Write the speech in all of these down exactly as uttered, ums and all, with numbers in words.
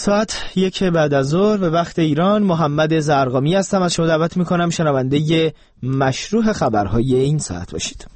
ساعت یک بعد از ظهر به وقت ایران. محمد زرقامی هستم. از شما دعوت میکنم شنونده مشروع خبرهای این ساعت باشید.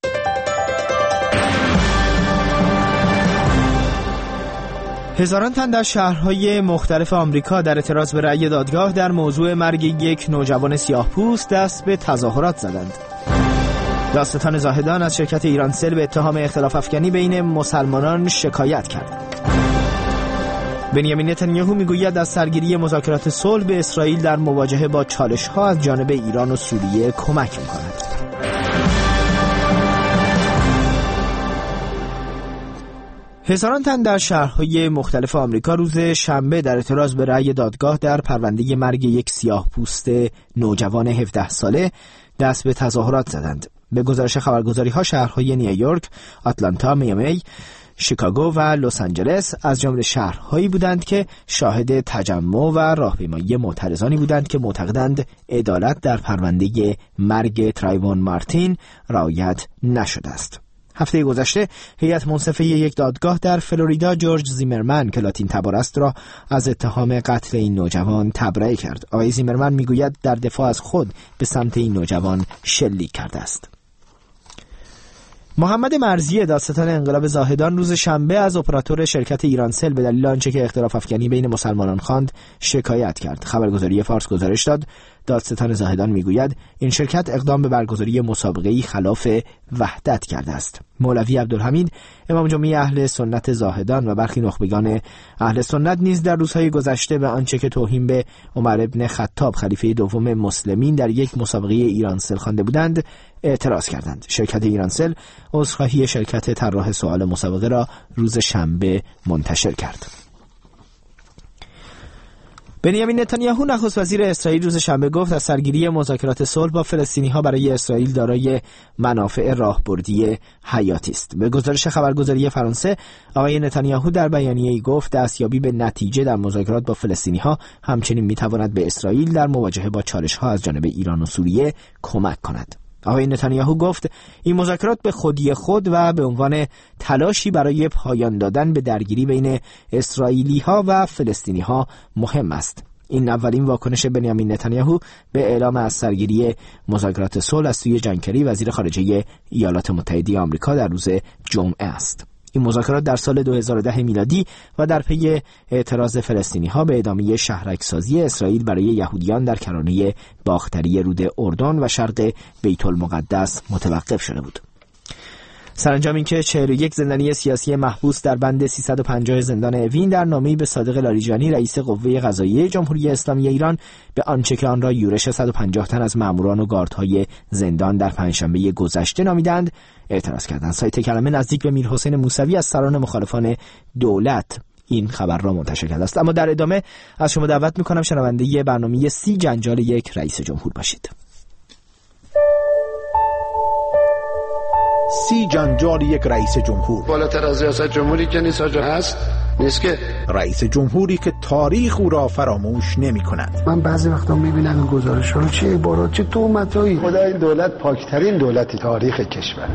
هزاران تن در شهرهای مختلف آمریکا در اعتراض به رأی دادگاه در موضوع مرگ یک نوجوان سیاه‌پوست دست به تظاهرات زدند. دادستان زاهدان از شرکت ایرانسل به اتهام اختلاف افکنی بین مسلمانان شکایت کرد. بنیامین نتانیاهو میگوید از سرگیری مذاکرات صلح به اسرائیل در مواجهه با چالش‌ها از جانب ایران و سوریه کمک می‌کند. هزاران تن در شهرهای مختلف آمریکا روز شنبه در اعتراض به رأی دادگاه در پرونده مرگ یک سیاه‌پوست نوجوان هفده ساله دست به تظاهرات زدند. به گزارش خبرگزاری‌ها شهرهای نیویورک، آتلانتا، میامی، شیکاگو و لس آنجلس از جمله شهرهایی بودند که شاهد تجمع و راهپیمایی معترضانی بودند که معتقدند عدالت در پرونده مرگ ترایوان مارتین رعایت نشده است. هفته گذشته هیئت منصفه یک دادگاه در فلوریدا جورج زیمرمن که لاتین تبار است را از اتهام قتل این نوجوان تبرئه کرد. آقای زیمرمن میگوید در دفاع از خود به سمت این نوجوان شلیک کرده است. محمد مرزی دادستان انقلاب زاهدان روز شنبه از اپراتور شرکت ایرانسل به دلیل آنچه که اختلاف افکنی بین مسلمانان خواند شکایت کرد. خبرگزاری فارس گزارش داد دادستان زاهدان میگوید این شرکت اقدام به برگزاری مسابقه‌ای خلاف وحدت کرده است. مولوی عبدالحمید امام جمعه اهل سنت زاهدان و برخی نخبگان اهل سنت نیز در روزهای گذشته به آنچه که توهین به عمر ابن خطاب خلیفه دوم مسلمین در یک مسابقه ایرانسل خوانده بودند اعتراض کردند. شرکت ایرانسل عذرخواهی شرکت طراح سوال مسابقه را روز شنبه منتشر کرد. بنیامین نتانیاهو نخست وزیر اسرائیل روز شنبه گفت از سرگیری مذاکرات صلح با فلسطینی‌ها برای اسرائیل دارای منافع راهبردی حیاتی است. به گزارش خبرگزاری فرانسه آقای نتانیاهو در بیانیه‌ای گفت دستیابی به نتیجه در مذاکرات با فلسطینی‌ها همچنین می‌تواند به اسرائیل در مواجهه با چالش‌ها از جانب ایران و سوریه کمک کند. آقای نتانیاهو گفت این مذاکرات به خودی خود و به عنوان تلاشی برای پایان دادن به درگیری بین اسرائیلی‌ها و فلسطینی‌ها مهم است. این اولین واکنش بنیامین نتانیاهو به اعلام از سرگیری مذاکرات صلح از سوی جان کری وزیر خارجه ایالات متحده آمریکا در روز جمعه است. این مذاکرات در سال دو هزار و ده میلادی و در پی اعتراض فلسطینی‌ها به ادامه شهرک‌سازی اسرائیل برای یهودیان در کرانه باختری رود اردن و شرق بیت المقدس متوقف شده بود. سرانجام اینکه چهل و یک زندانی سیاسی محبوس در بند سیصد و پنجاه زندان اوین در نامه‌ای به صادق لاریجانی رئیس قوه قضاییه جمهوری اسلامی ایران به آنچه که آن را یورش صد و پنجاه تن از ماموران و گاردهای زندان در پنجشنبه گذشته نامیدند اعتراض کردند. سایت کلمه نزدیک به میرحسین موسوی از سران مخالفان دولت این خبر را منتشر کرده است. اما در ادامه از شما دعوت می‌کنم شنونده برنامه سی جنجال یک رئیس جمهور باشید. سی جنجال یک رئیس جمهور. بالاتر از ریاست جمهوری که نیست آجا هست نیست که رئیس جمهوری که تاریخ او را فراموش نمی کند. من بعضی وقتا میبینم این گزارش رو چه عبارات چه تهمتایی. خدا این دولت پاکترین دولت تاریخ کشور.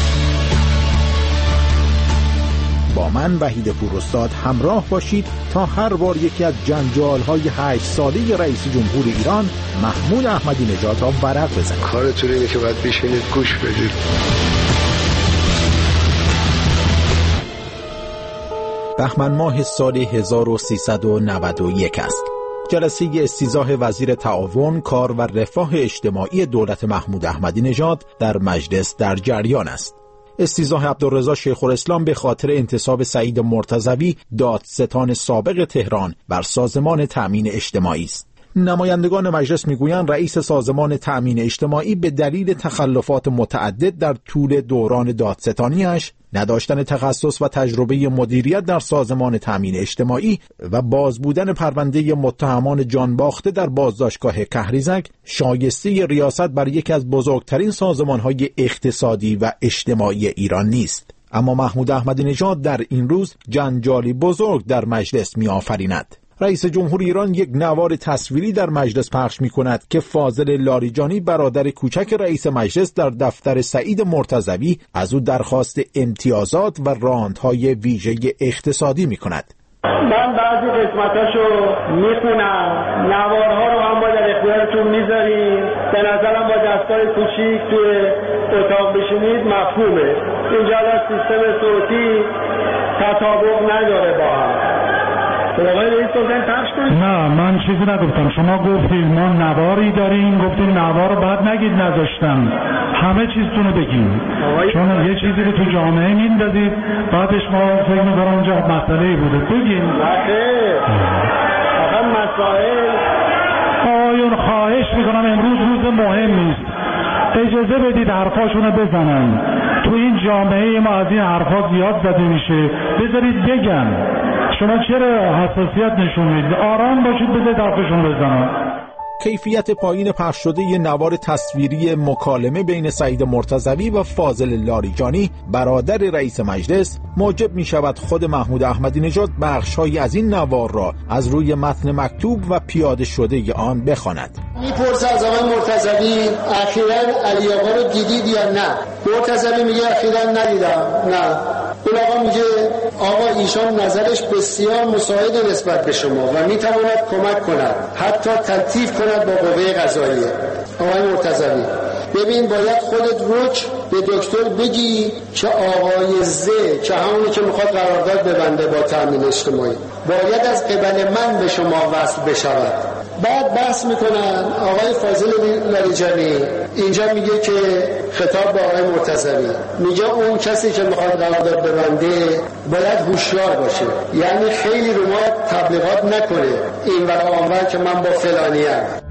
با من وحید پوراستاد همراه باشید تا هر بار یکی از جنجال‌های هشت ساله رئیس جمهور ایران محمود احمدی نژاد را ورق بزنید. کارتون اینه که باید بشینید گوش بدید. بهمن ماه سال هزار و سیصد و نود و یک است. جلسه استیضاح وزیر تعاون، کار و رفاه اجتماعی دولت محمود احمدی نژاد در مجلس در جریان است. استیضاح عبدالرضا شیخ‌الاسلام به خاطر انتصاب سعید مرتضوی دادستان سابق تهران بر سازمان تأمین اجتماعی است. نمایندگان مجلس میگویند رئیس سازمان تأمین اجتماعی به دلیل تخلفات متعدد در طول دوران دادستانیش، نداشتن تخصص و تجربه مدیریت در سازمان تأمین اجتماعی و باز بودن پرونده متهمان جانباخته در بازداشتگاه کهریزک شایسته ریاست بر یکی از بزرگترین سازمان‌های اقتصادی و اجتماعی ایران نیست. اما محمود احمدی نژاد در این روز جنجالی بزرگ در مجلس می‌آفریند. رئیس جمهور ایران یک نوار تصویری در مجلس پخش می‌کند که فاضل لاریجانی برادر کوچک رئیس مجلس در دفتر سعید مرتضوی از او درخواست امتیازات و راندهای ویژه اقتصادی می‌کند. من بعضی قسمتاشو میخونم، نوارها رو هم با در اختیارتون میذاریم. به نظرم با دستای کوچیک توی اتاق بشینید مفهومه. اینجا از سیستم صوتی تطابق نداره با هم. نه من چیزی نگفتم. شما گفتید ما نواری داریم، گفتید نوار رو بعد نگید نذاشتم. همه چیزتونو بگیم، چون یه چیزی رو تو جامعه میندازید بعدش ما فکر می‌کنم اونجا مسئله‌ای بوده. بگیم آقا مسائل آقایون خواهش میکنم امروز روز مهم نیست، اجازه بدید حرفاشونو بزنن. تو این جامعه ما از این حرفا زیاد زده میشه، بذارید بگن. شما چرا حساسیت نشون میدید؟ آرام باشید، بذارید حرفشون بزنن. کیفیت پایین پخش شده ی نوار تصویری مکالمه بین سعید مرتضوی و فاضل لاریجانی برادر رئیس مجلس موجب می شود خود محمود احمدی نژاد بخش‌هایی از این نوار را از روی متن مکتوب و پیاده شده آن بخواند. میپرسه از آقای مرتضوی اخیراً علی آقا رو دیدید یا نه؟ مرتضوی میگه اخیراً ندیدم. نه. اون آقا میگه آقا ایشان نظرش بسیار مساعد نسبت به شما و میتواند کمک کند، حتی تلطیف کند با قوه قضاییه. آقای مرتضوی ببین باید خودت رک به دکتر بگی که آقای زه که همونی که میخواد قرارداد ببنده با تامین اجتماعی باید از قبل من به شما وصل بشود. بعد بحث میکنن آقای فاضل لاریجانی اینجا میگه که خطاب به آقای مرتضوی میگه اون کسی که میخواد قرارداد ببنده باید هوشیار باشه، یعنی خیلی رو ما تبلیغات نکنه این ور آنور که من با فلانیم.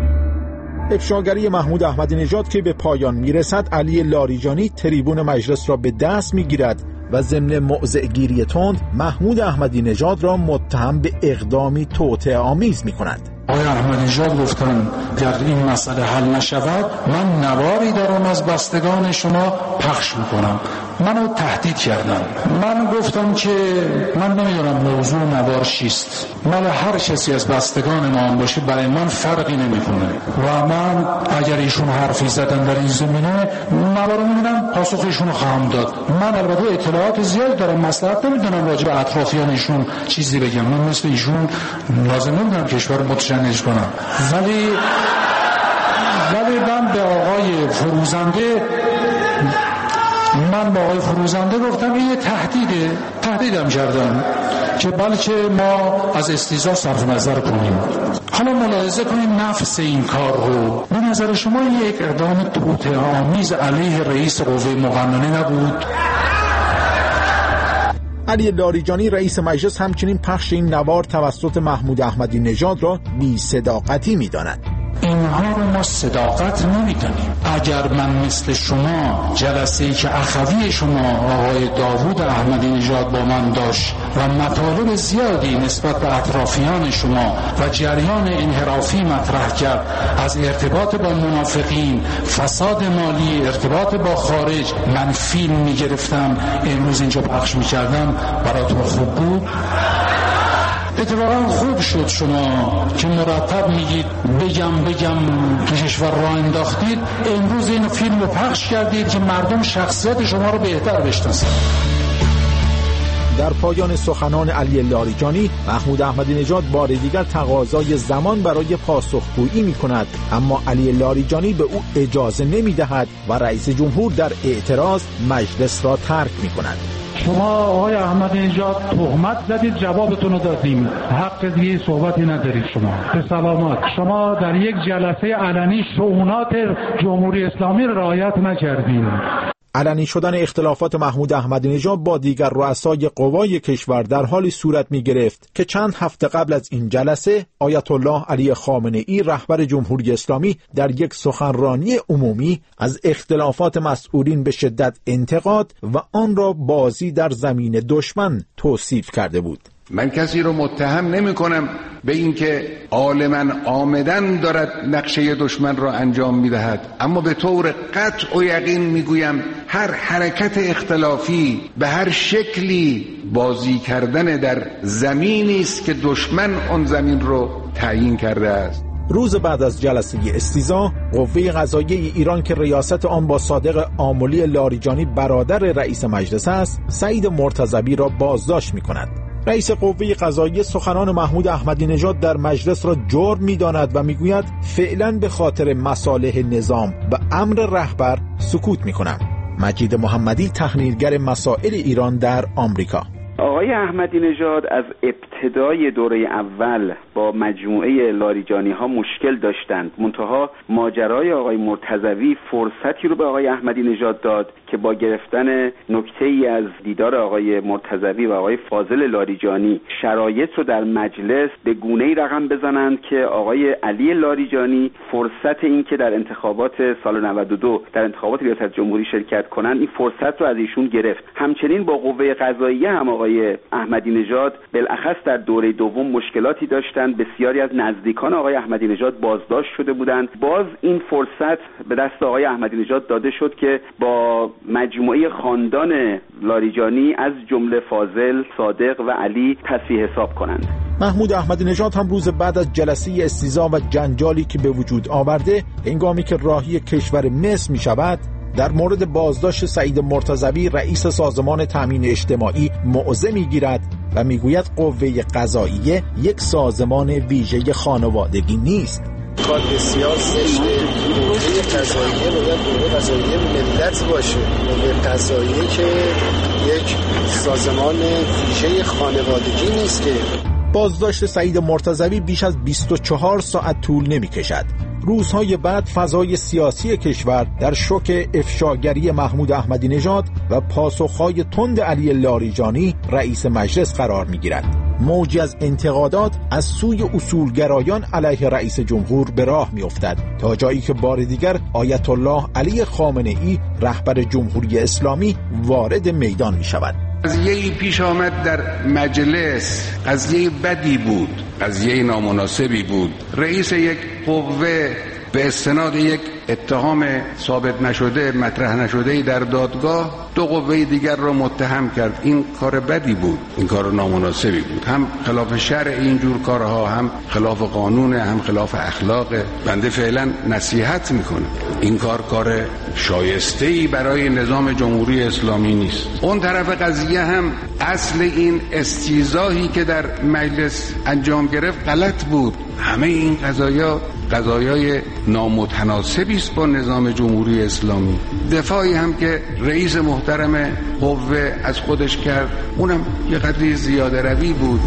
افشاگری محمود احمدی نژاد که به پایان میرسد، علی لاریجانی تریبون مجلس را به دست میگیرد و ضمن موضع‌گیری تند محمود احمدی نژاد را متهم به اقدامی توطئه آمیز میکند. آقای احمدی نژاد گفتن اگر این مسئله حل نشود من نواری دارم از بستگان شما پخش میکنم. منو تهدید کردن. من گفتم که من نمیدونم موضوع نوار چیست، مال هر کسی از بستگان ما باشه برای من فرقی نمیکنه و من اگر ایشون حرفی زدن در این زمینه نوارو میبینم پاسخشون خواهم داد. من البته اطلاعات زیاد دارم، مصلحت نمیدونم راجع به اطرافیانشون چیزی بگم. من مثل ایشون لازم نمیدونم کشور متشنج کنم. ولی ولی من به آقای فروزنده من با آقای فروزنده گفتم این یه تهدیده، تهدیدم کردن که بلکه ما از استیضاح صرف نظر کنیم. حالا ملاحظه کنیم نفس این کار رو. به نظر شما یک اقدام توطئه آمیز علیه رئیس قوه مقننه نبود؟ علی لاریجانی رئیس مجلس همچنین پخش این نوار توسط محمود احمدی نژاد را بی صداقتی می‌داند. اینها رو ما صداقت نمیدونیم. اگر من مثل شما جلسه‌ای که اخوی شما آقای داوود احمدی نژاد با من داشت و مطالب زیادی نسبت به اطرافیان شما و جریان انحرافی مطرح کرد از ارتباط با منافقین، فساد مالی، ارتباط با خارج، من فیلم میگرفتم امروز اینجا پخش میکردم، براتون خوب بود؟ اتفاقا خوب شد شما که مرتب میگید بگم بگم تو کشور راه انداختید، امروز این فیلم رو پخش کردید که مردم شخصیت شما رو بهتر بشناسن. در پایان سخنان علی لاریجانی، محمود احمدی نژاد بار دیگر تقاضای زمان برای پاسخگویی می‌کند، اما علی لاریجانی به او اجازه نمی‌دهد و رئیس جمهور در اعتراض مجلس را ترک می‌کند. شما آقای احمدی نژاد تهمت زدید، جوابتون رو دادیم، حق دیگه صحبتی ندارید. شما به سلامت. شما در یک جلسه علنی شؤونات جمهوری اسلامی رعایت نکردید. علنی شدن اختلافات محمود احمدی نژاد با دیگر رؤسای قوای کشور در حالی صورت می گرفت که چند هفته قبل از این جلسه آیت الله علی خامنه ای رهبر جمهوری اسلامی در یک سخنرانی عمومی از اختلافات مسئولین به شدت انتقاد و آن را بازی در زمین دشمن توصیف کرده بود. من کسی رو متهم نمی کنم به اینکه عالماً آمدن دارد نقشه دشمن را انجام می دهد، اما به طور قطع و یقین می گویم هر حرکت اختلافی به هر شکلی بازی کردن در زمینی است که دشمن آن زمین رو تعیین کرده است. روز بعد از جلسه استیضاح، قوه قضاییه ایران که ریاست آن با صادق آملی لاریجانی برادر رئیس مجلس است، سعید مرتضوی را بازداشت می کند. رئیس قوه قضاییه سخنان محمود احمدی نژاد در مجلس را جرم می‌داند و می‌گوید فعلاً به خاطر مصالح نظام و امر رهبر سکوت می‌کنم. مجید محمدی، تحلیلگر مسائل ایران در آمریکا: آقای احمدی نژاد از ابتدای دوره اول با مجموعه لاریجانی ها مشکل داشتند، منتها ماجرای آقای مرتضوی فرصتی رو به آقای احمدی نژاد داد که با گرفتن نکته‌ای از دیدار آقای مرتضوی و آقای فاضل لاریجانی شرایط رو در مجلس به گونه‌ای رقم بزنند که آقای علی لاریجانی فرصت این که در انتخابات سال نود و دو در انتخابات ریاست جمهوری شرکت کنند این فرصت رو از ایشون گرفت. همچنین با قوه قضاییه هم آقای احمدی نژاد بالاخص در دوره دوم مشکلاتی داشتند. بسیاری از نزدیکان آقای احمدی نژاد بازداشت شده بودند. باز این فرصت به دست آقای احمدی نژاد داده شد که با مجموعه خاندان لاریجانی از جمله فاضل، صادق و علی تصفیه حساب کنند. محمود احمدی نژاد هم روز بعد از جلسه استیضاح و جنجالی که به وجود آورده هنگامی که راهی کشور مصر می شود در مورد بازداشت سعید مرتضوی رئیس سازمان تامین اجتماعی موضع میگیرد و میگوید قوه قضاییه یک سازمان ویژه خانوادگی نیست. کار بسیار زشته. قوه قضاییه باید قوه قضاییه ملت باشه. قوه قضاییه که یک سازمان ویژه خانوادگی نیست. که بازداشت سعید مرتضوی بیش از بیست و چهار ساعت طول نمی کشد. روزهای بعد فضای سیاسی کشور در شوک افشاگری محمود احمدی نژاد و پاسخهای تند علی لاریجانی رئیس مجلس قرار می گیرد. موجی از انتقادات از سوی اصولگرایان علیه رئیس جمهور به راه می افتد تا جایی که بار دیگر آیت الله علی خامنه ای رهبر جمهوری اسلامی وارد میدان می شود. قضیه‌ای پیش آمد در مجلس، قضیه بدی بود، قضیه نامناسبی بود. رئیس یک قوه به استناد یک اتهام ثابت نشده، مطرح نشده در دادگاه دو قوه دیگر را متهم کرد. این کار بدی بود، این کار نامناسبی بود، هم خلاف شرع اینجور کارها، هم خلاف قانون، هم خلاف اخلاق. بنده فعلا نصیحت میکنم این کار کار شایسته‌ای برای نظام جمهوری اسلامی نیست. اون طرف قضیه هم اصل این استیضاحی که در مجلس انجام گرفت غلط بود. همه این قضایا قضایای نامتناسبی است با نظام جمهوری اسلامی. دفاعی هم که رئیس محترم قوه از خودش کرد اونم یه قدری زیاده روی بود.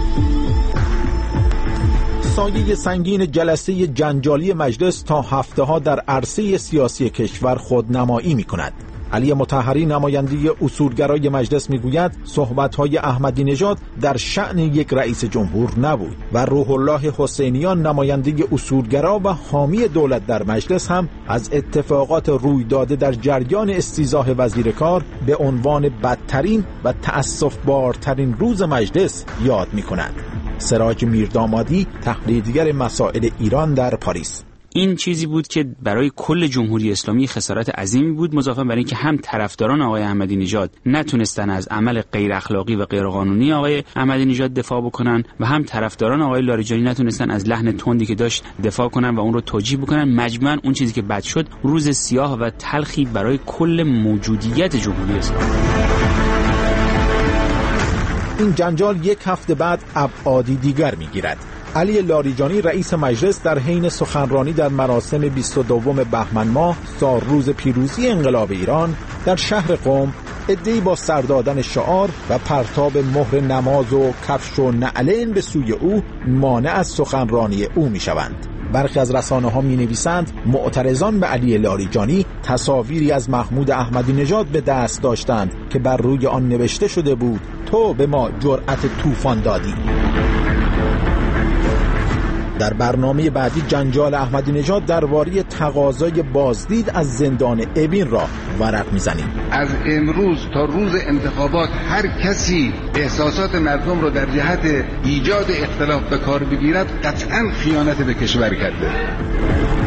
سایه سنگین جلسه جنجالی مجلس تا هفته ها در عرصه سیاسی کشور خودنمایی می کند. علی مطهری نماینده اصولگرای مجلس میگوید صحبت‌های احمدی نژاد در شأن یک رئیس جمهور نبود و روح الله حسینیان نماینده اصولگرا و حامی دولت در مجلس هم از اتفاقات روی داده در جریان استیضاح وزیر کار به عنوان بدترین و تأسف‌بارترین روز مجلس یاد می‌کنند. سراج میردامادی، تحلیلگر مسائل ایران در پاریس: این چیزی بود که برای کل جمهوری اسلامی خسارت عظیمی بود، مضافاً بر اینکه هم طرفداران آقای احمدی نژاد نتونستن از عمل غیر اخلاقی و غیر قانونی آقای احمدی نژاد دفاع بکنن و هم طرفداران آقای لاریجانی نتونستن از لحن تندی که داشت دفاع کنن و اون رو توجیه بکنن. مجموعاً اون چیزی که بد شد روز سیاه و تلخی برای کل موجودیت جمهوری اسلامی. این جنجال یک هفته بعد ابعادی دیگر میگیرد. علی لاریجانی رئیس مجلس در حین سخنرانی در مراسم بیست و دوم بهمن ماه سال روز پیروزی انقلاب ایران در شهر قم عده‌ای با سر دادن شعار و پرتاب مهر نماز و کفش و نعلین به سوی او مانع از سخنرانی او میشوند. برخی از رسانه‌ها می‌نویسند معترضان به علی لاریجانی تصاویری از محمود احمدی نژاد به دست داشتند که بر روی آن نوشته شده بود تو به ما جرأت طوفان دادی. در برنامه بعدی جنجال احمدی نژاد درباره تقاضای بازدید از زندان اوین را ورق میزنیم. از امروز تا روز انتخابات هر کسی احساسات مردم را در جهت ایجاد اختلاف به کار بگیرد قطعاً خیانت به کشور کرده.